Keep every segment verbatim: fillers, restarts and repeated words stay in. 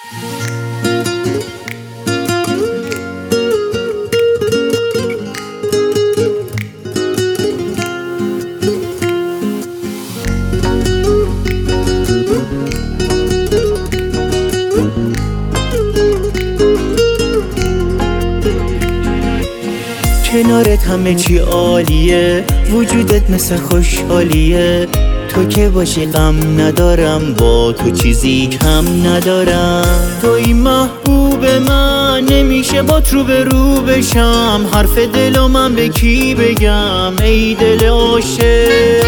کنارت همه چی عالیه، وجودت مثل خوشحالیه. تو که باشی غم ندارم، با تو چیزی کم ندارم. توی محبوب من، نمیشه بات رو به رو بشم. حرف دلو من به کی بگم ای دل عاشق؟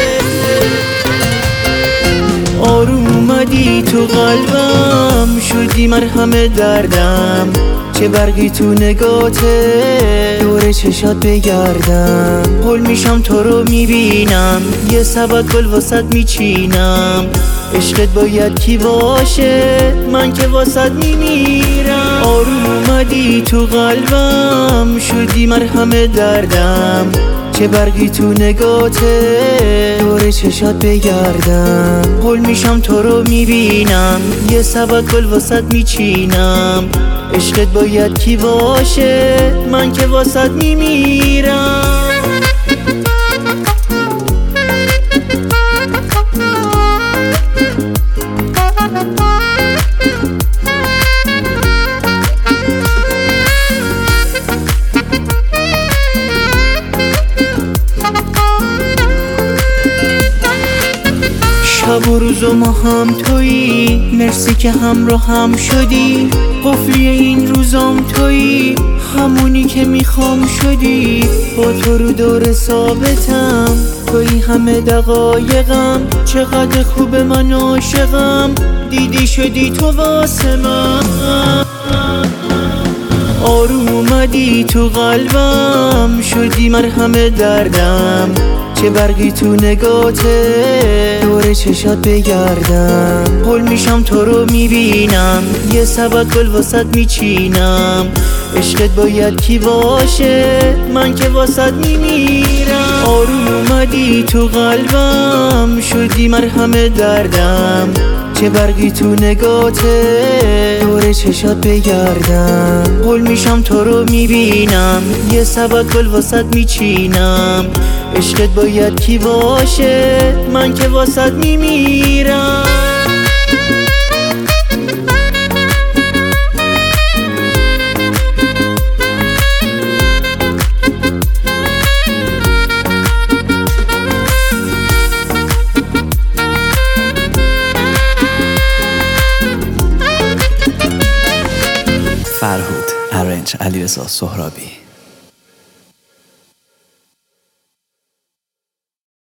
آروم اومدی تو قلبم، شدی مرهم دردم. چه برقی تو نگاته، دور چشات بگردم. هول میشم تو رو میبینم، یه سبد گل واسط میچینم. عشقت باید کی باشه، من که واسط میمیرم. آروم اومدی تو قلبم، شدی مرهم دردم. چه برقی تو نگاته، دور چشات بگردم. هول میشم تو رو میبینم، یه سبد گل واسط میچینم. عشقت باید کی باشه، من که واسط میمیرم. شب و روز و ما هم تویی، مرسی که همراه هم شدی. قفلی این روزام تویی، همونی که میخوام شدی. با تو رو دور ثابتم، تویی همه دقایقم. چقدر خوب من عاشقم، دیدی شدی تو واسه من. آروم اومدی تو قلبم، شدی مرهم دردم. چه برقی تو نگاته، دور چشات بگردم. هول میشم تو رو میبینم، یه سبد گل واسط میچینم. عشقت باید کی باشه، من که واسط میمیرم. آروم اومدی تو قلبم، شدی مرهم دردم. چه برقی تو نگاته، دور چشات بگردم. هول میشم تو رو میبینم، یه سبد گل واسط میچینم. عشقت باید کی باشه، من که واسط میمیرم. فرهود، ارنج، علیرضا سهرابی.